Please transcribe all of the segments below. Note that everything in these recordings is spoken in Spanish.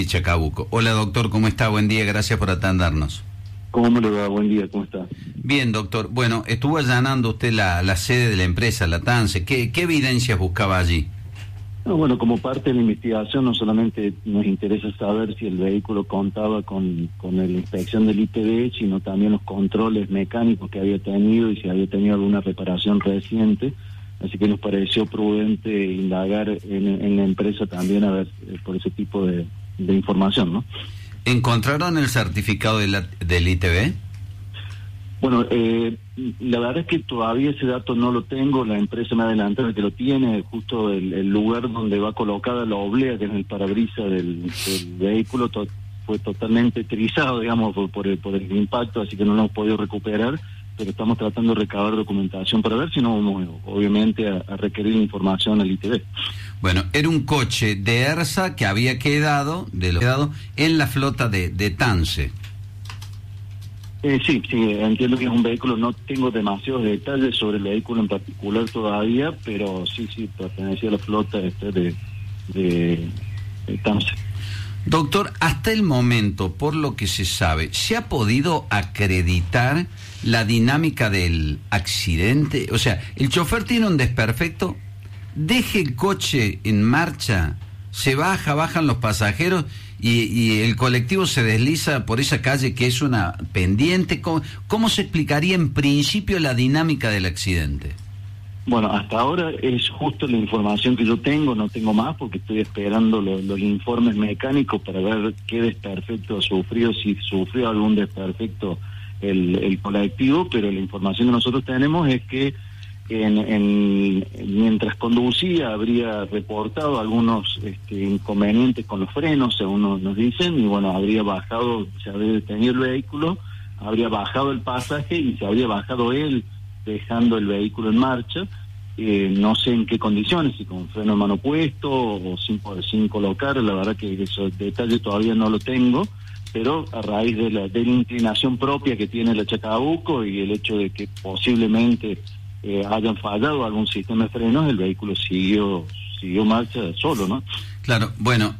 Chacabuco. Hola doctor, ¿cómo está? Buen día, gracias por atendernos. ¿Cómo me lo va? Buen día, ¿cómo está? Bien, doctor. Bueno, estuvo allanando usted la sede de la empresa, la TANSE. ¿Qué evidencias buscaba allí? No, bueno, como parte de la investigación no solamente nos interesa saber si el vehículo contaba con la inspección del ITV, sino también los controles mecánicos que había tenido y si había tenido alguna reparación reciente. Así que nos pareció prudente indagar en la empresa también a ver por ese tipo de información, ¿no? ¿Encontraron el certificado del ITV? Bueno, la verdad es que todavía ese dato no lo tengo. La empresa me adelantó de que lo tiene, justo el lugar donde va colocada la oblea, que es el parabrisas del vehículo, fue totalmente trizado, digamos, por el impacto, así que no lo hemos podido recuperar, pero estamos tratando de recabar documentación para ver si no vamos, obviamente, a requerir información al ITV. Bueno, era un coche de ERSA que había quedado en la flota de TANSE. Sí, entiendo que es un vehículo, no tengo demasiados detalles sobre el vehículo en particular todavía, pero sí, pertenecía a la flota de TANSE. Doctor, hasta el momento, por lo que se sabe, ¿se ha podido acreditar la dinámica del accidente? O sea, el chofer tiene un desperfecto, deja el coche en marcha, se bajan los pasajeros y el colectivo se desliza por esa calle que es una pendiente. ¿Cómo se explicaría en principio la dinámica del accidente? Bueno, hasta ahora es justo la información que yo tengo, no tengo más porque estoy esperando los informes mecánicos para ver qué desperfecto ha sufrido, si sufrió algún desperfecto el colectivo, pero la información que nosotros tenemos es que mientras conducía habría reportado algunos inconvenientes con los frenos, según nos dicen, y bueno, se habría detenido el vehículo, habría bajado el pasaje y se habría bajado él, dejando el vehículo en marcha, no sé en qué condiciones, si con freno de mano puesto o sin colocar, la verdad que esos detalles todavía no lo tengo, pero a raíz de la inclinación propia que tiene la Chacabuco y el hecho de que posiblemente hayan fallado algún sistema de frenos, el vehículo siguió marcha solo, ¿no? Claro, bueno,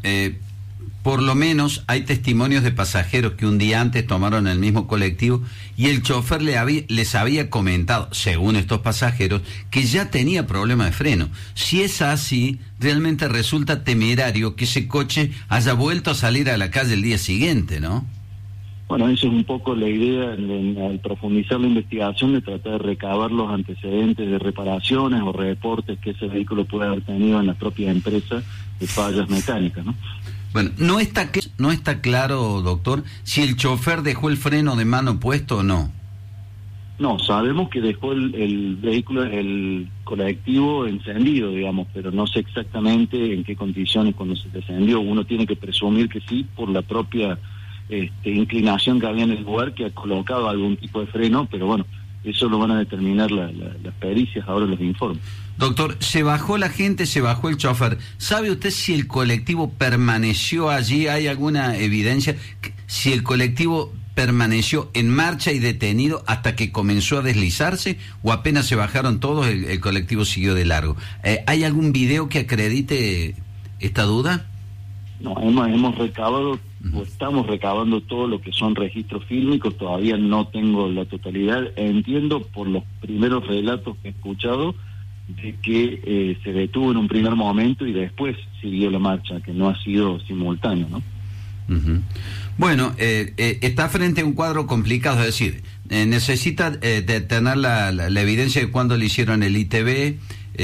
por lo menos hay testimonios de pasajeros que un día antes tomaron el mismo colectivo y el chofer les había comentado, según estos pasajeros, que ya tenía problema de freno. Si es así, realmente resulta temerario que ese coche haya vuelto a salir a la calle el día siguiente, ¿no? Bueno, eso es un poco la idea al profundizar la investigación, de tratar de recabar los antecedentes de reparaciones o reportes que ese vehículo puede haber tenido en la propia empresa de fallas mecánicas, ¿no? Bueno, no está claro, doctor, si el chofer dejó el freno de mano puesto o no. No, sabemos que dejó el vehículo, el colectivo encendido, digamos, pero no sé exactamente en qué condiciones cuando se descendió. Uno tiene que presumir que sí, por la propia inclinación que había en el lugar, que ha colocado algún tipo de freno, pero bueno, eso lo van a determinar las pericias, ahora los informes. Doctor, se bajó la gente, se bajó el chofer. ¿Sabe usted si el colectivo permaneció allí? ¿Hay alguna evidencia si el colectivo permaneció en marcha y detenido hasta que comenzó a deslizarse, o apenas se bajaron todos el colectivo siguió de largo? ¿Hay algún video que acredite esta duda? No, hemos recabado o estamos recabando todo lo que son registros fílmicos, todavía no tengo la totalidad. Entiendo por los primeros relatos que he escuchado de que se detuvo en un primer momento y después siguió la marcha, que no ha sido simultáneo, ¿no? Uh-huh. Bueno, está frente a un cuadro complicado, es decir, necesita tener la evidencia de cuándo le hicieron el ITV,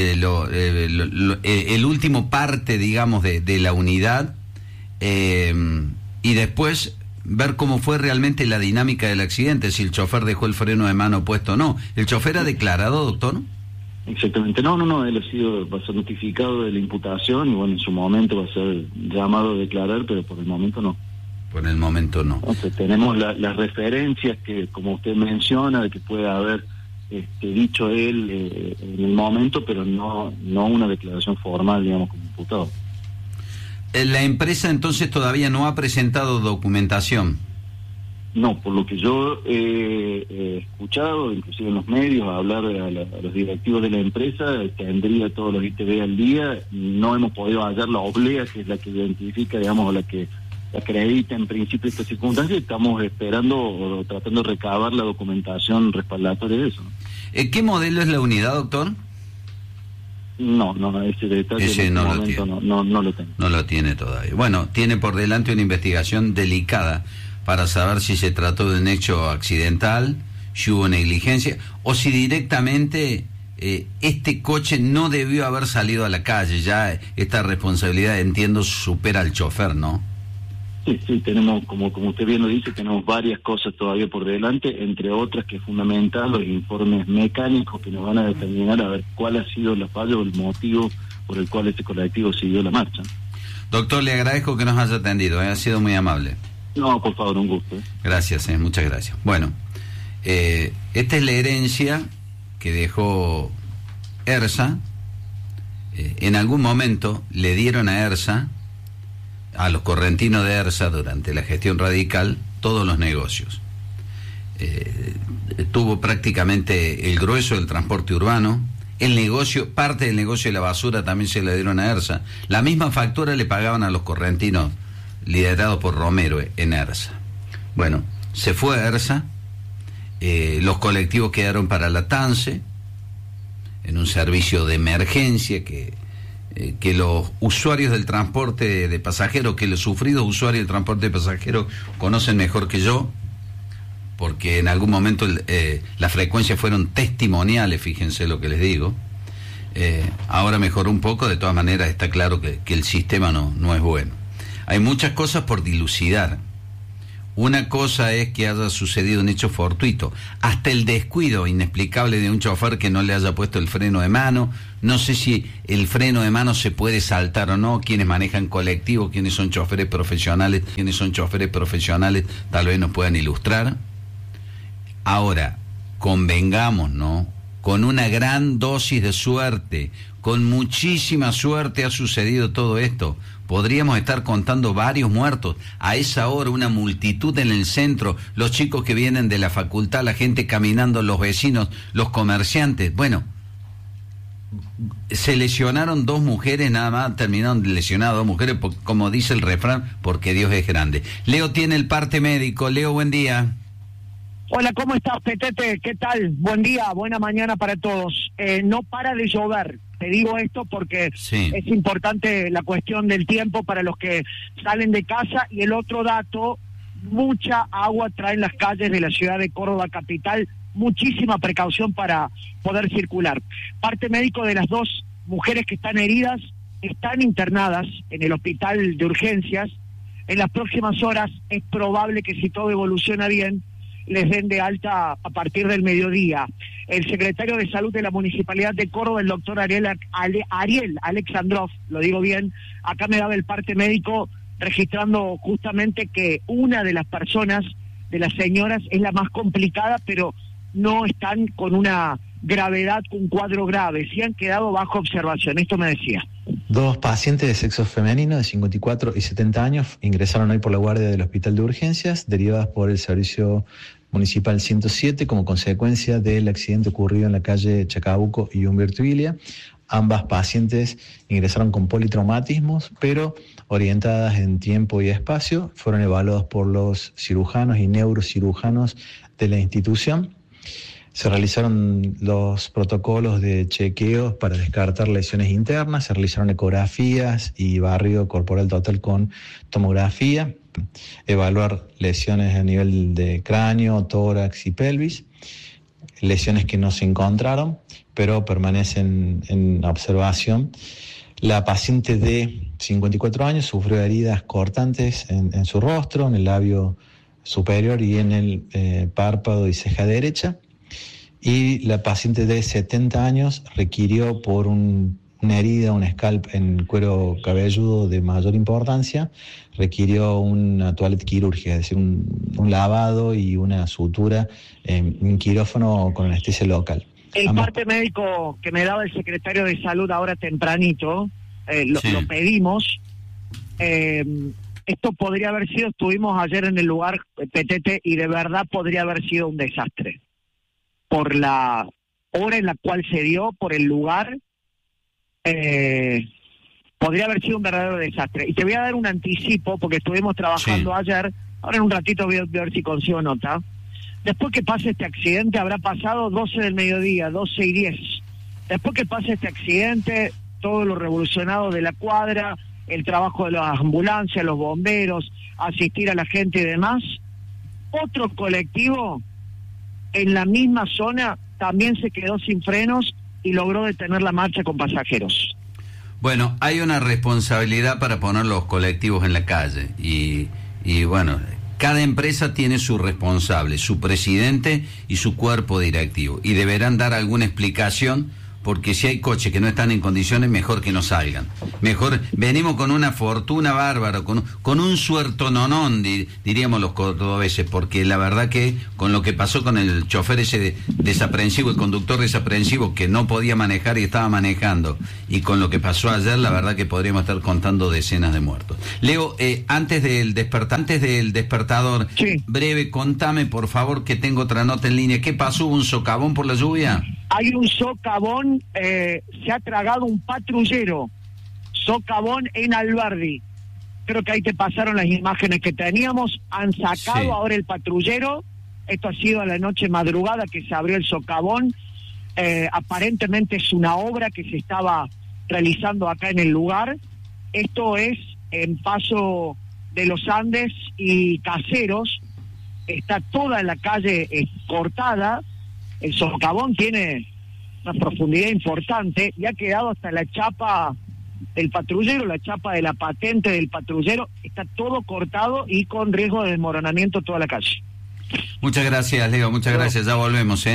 el último parte, digamos, de la unidad, y después ver cómo fue realmente la dinámica del accidente, si el chofer dejó el freno de mano puesto o no. ¿El chofer ha declarado, doctor? Exactamente, no, él va a ser notificado de la imputación y bueno, en su momento va a ser llamado a declarar, pero por el momento no. Por el momento no. Entonces tenemos las referencias que, como usted menciona, de que puede haber dicho él en el momento, pero no una declaración formal, digamos, como imputado. La empresa entonces todavía no ha presentado documentación. No, por lo que yo he escuchado, inclusive en los medios, hablar a los directivos de la empresa, tendría todos los ITV al día. No hemos podido hallar la oblea, que es la que identifica, digamos, la que acredita en principio esta circunstancia. Estamos esperando o tratando de recabar la documentación respaldatoria de eso. ¿Qué modelo es la unidad, doctor? No, ese detalle ese en no este lo momento tiene. no lo tengo. No lo tiene todavía. Bueno, tiene por delante una investigación delicada para saber si se trató de un hecho accidental, si hubo negligencia, o si directamente este coche no debió haber salido a la calle. Ya esta responsabilidad, entiendo, supera al chofer, ¿no? Sí, tenemos, como usted bien lo dice, tenemos varias cosas todavía por delante, entre otras que es fundamental los informes mecánicos que nos van a determinar a ver cuál ha sido la falla o el motivo por el cual este colectivo siguió la marcha. Doctor, le agradezco que nos haya atendido, ha sido muy amable. No, por favor, un gusto. Gracias, muchas gracias. Bueno, esta es la herencia que dejó ERSA. En algún momento le dieron a ERSA, a los correntinos de ERSA, durante la gestión radical, todos los negocios. Tuvo prácticamente el grueso del transporte urbano, el negocio, parte del negocio de la basura también se le dieron a ERSA. La misma factura le pagaban a los correntinos liderados por Romero en ERSA. Bueno, se fue a ERSA, los colectivos quedaron para la TANSE, en un servicio de emergencia que los usuarios del transporte de pasajeros, que los sufridos usuarios del transporte de pasajeros conocen mejor que yo, porque en algún momento las frecuencias fueron testimoniales, fíjense lo que les digo. Ahora mejoró un poco, de todas maneras está claro que el sistema no es bueno. Hay muchas cosas por dilucidar. Una cosa es que haya sucedido un hecho fortuito, hasta el descuido inexplicable de un chofer que no le haya puesto el freno de mano. No sé si el freno de mano se puede saltar o no, quienes manejan colectivos, quienes son choferes profesionales, tal vez nos puedan ilustrar. Ahora, convengamos, ¿no? Con una gran dosis de suerte, con muchísima suerte ha sucedido todo esto. Podríamos estar contando varios muertos. A esa hora una multitud en el centro, los chicos que vienen de la facultad, la gente caminando, los vecinos, los comerciantes. Bueno, se lesionaron 2 mujeres, nada más terminaron lesionadas 2 mujeres, como dice el refrán, porque Dios es grande. Leo tiene el parte médico. Leo, buen día. Hola, ¿cómo estás, Petete? ¿Qué tal? Buen día, buena mañana para todos. No para de llover. Te digo esto porque sí, es importante la cuestión del tiempo para los que salen de casa. Y el otro dato, mucha agua traen las calles de la ciudad de Córdoba capital, muchísima precaución para poder circular. Parte médico de las 2 mujeres que están heridas están internadas en el hospital de urgencias. En las próximas horas es probable que, si todo evoluciona bien, les den de alta a partir del mediodía. El secretario de Salud de la Municipalidad de Córdoba, el doctor Ariel Alexandrov, lo digo bien, acá me daba el parte médico registrando justamente que una de las personas, de las señoras, es la más complicada, pero no están con una gravedad, un cuadro grave, sí han quedado bajo observación. Esto me decía. 2 pacientes de sexo femenino de 54 y 70 años ingresaron hoy por la guardia del hospital de urgencias, derivadas por el servicio municipal 107 como consecuencia del accidente ocurrido en la calle Chacabuco y Humberto Ilia. Ambas pacientes ingresaron con politraumatismos, pero orientadas en tiempo y espacio. Fueron evaluados por los cirujanos y neurocirujanos de la institución. Se realizaron los protocolos de chequeos para descartar lesiones internas, se realizaron ecografías y barrido corporal total con tomografía, evaluar lesiones a nivel de cráneo, tórax y pelvis, lesiones que no se encontraron, pero permanecen en observación. La paciente de 54 años sufrió heridas cortantes en su rostro, en el labio superior y en el párpado y ceja derecha. Y la paciente de 70 años requirió por una herida, un scalp en cuero cabelludo de mayor importancia, requirió una toilette quirúrgica, es decir, un lavado y una sutura en quirófano con anestesia local. El parte médico que me daba el secretario de Salud ahora tempranito, lo pedimos. Esto podría haber sido, estuvimos ayer en el lugar, Petete, y de verdad podría haber sido un desastre. Por la hora en la cual se dio, por el lugar, podría haber sido un verdadero desastre. Y te voy a dar un anticipo, porque estuvimos trabajando ayer, ahora en un ratito voy a ver si consigo nota. Después que pase este accidente, habrá pasado 12 del mediodía, 12:10. Después que pase este accidente, todo lo revolucionado de la cuadra, el trabajo de las ambulancias, los bomberos, asistir a la gente y demás, otro colectivo en la misma zona también se quedó sin frenos y logró detener la marcha con pasajeros. Bueno, hay una responsabilidad para poner los colectivos en la calle y bueno, cada empresa tiene su responsable, su presidente y su cuerpo directivo, y deberán dar alguna explicación, porque si hay coches que no están en condiciones, mejor que no salgan. Mejor, venimos con una fortuna bárbara, con un suertononón, diríamos los cordobeses, porque la verdad que con lo que pasó con el chofer ese desaprensivo, el conductor desaprensivo que no podía manejar y estaba manejando, y con lo que pasó ayer, la verdad que podríamos estar contando decenas de muertos. Leo, antes del despertador, sí, breve, contame por favor, que tengo otra nota en línea. ¿Qué pasó? ¿Hubo un socavón por la lluvia? Hay un socavón, se ha tragado un patrullero, socavón en Alberdi. Creo que ahí te pasaron las imágenes que teníamos, han sacado ahora el patrullero, esto ha sido a la noche madrugada que se abrió el socavón, aparentemente es una obra que se estaba realizando acá en el lugar, esto es en Paso de los Andes y Caseros, está toda la calle cortada. El socavón tiene una profundidad importante y ha quedado hasta la chapa del patrullero, la chapa de la patente del patrullero, está todo cortado y con riesgo de desmoronamiento toda la calle. Muchas gracias, Leo, muchas gracias, ya volvemos,